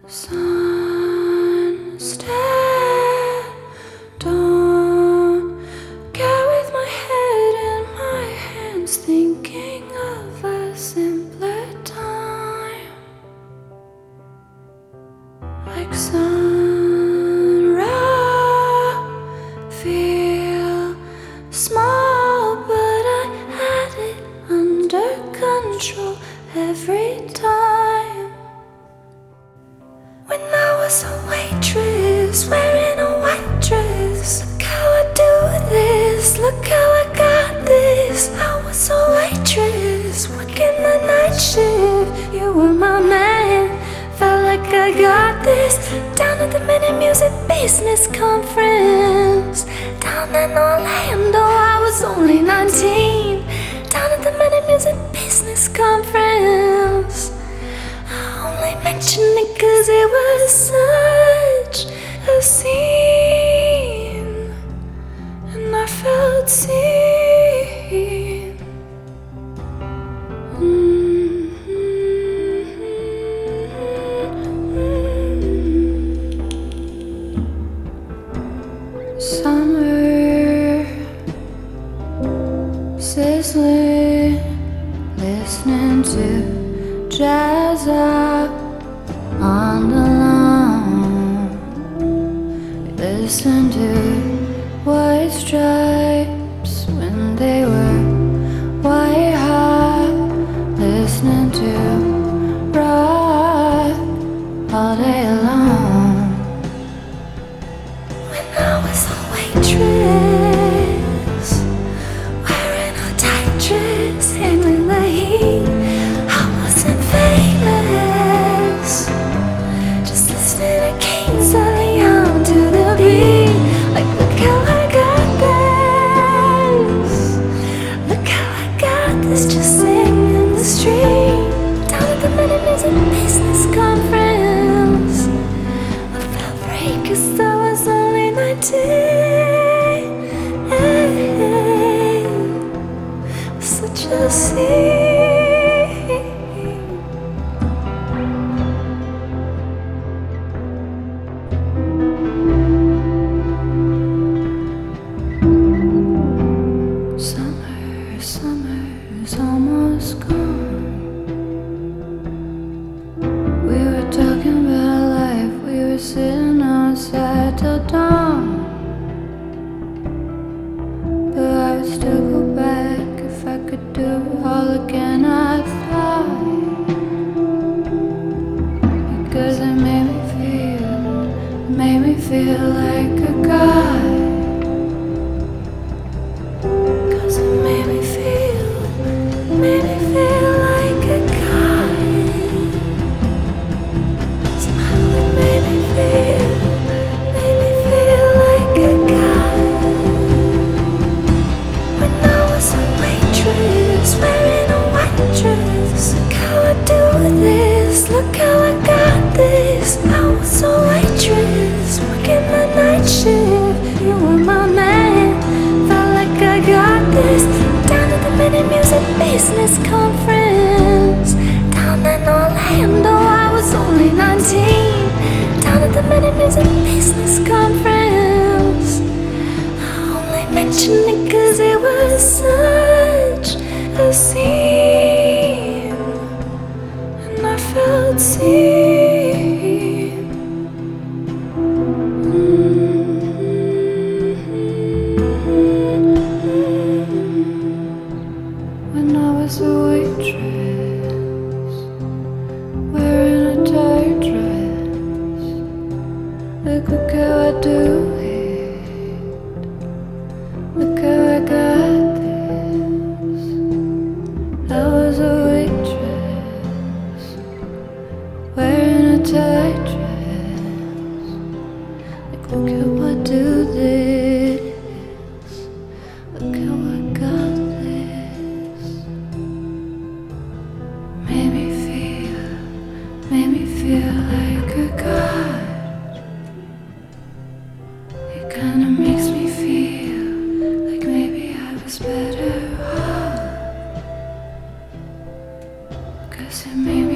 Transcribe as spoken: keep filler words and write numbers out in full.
Sun, stare, don't care with my head in my hands, thinking of a simpler time. Like sun, raw, feel small, but I had it under control every time. When I was a waitress, wearing a white dress. Look how I do this, look how I got this. I was a waitress, working the night shift. You were my man, felt like I got this. Down at the Minute Music Business Conference, down in Orlando, I was only nineteen. Down at the Minute Music Business Conference, I mentioned it cause it was such a scene, and I felt seen. Mm-hmm. Summer, sizzling, listening to jazz up on the lawn. Listen to white stripes when they were white hot. Listening to rock all day long. When I was a waitress, wearing a tight dress, handling the heat, I wasn't famous. Just listening to Kings of Leon to the beat. Like, look how I got this. Look how I got this. Just singing in the street. Down at the Minute Music Business Conference, I felt free cause I was only nineteen. Hey, such a scene. Summer, summer's almost gone. We were talking about life, we were sitting outside till dawn. But I would still go back if I could do it all again, I thought. Because it made me feel, it made me feel like a god. Cause it made me feel, it made me feel like a god. Somehow it made me feel, made me feel like a god. When I was a waitress, wearing a white dress. Look how I do this, look how I got this. I was a waitress, working the night shift. You were my man, felt like I got this. Down at the Minute Music Business Conference, down in Orlando, I was only nineteen. Down at the Minute Music Business Conference, I only mentioned it cause it was such a scene, and I felt seen. When I was a waitress, wearing a tight dress. Look, look how I do it. Look how I got this. I was a waitress, wearing a tight dress. Like, look how I do this. Look how I got this. Made me feel, made me feel like a god. It kinda makes me feel like maybe I was better off. Cause it made me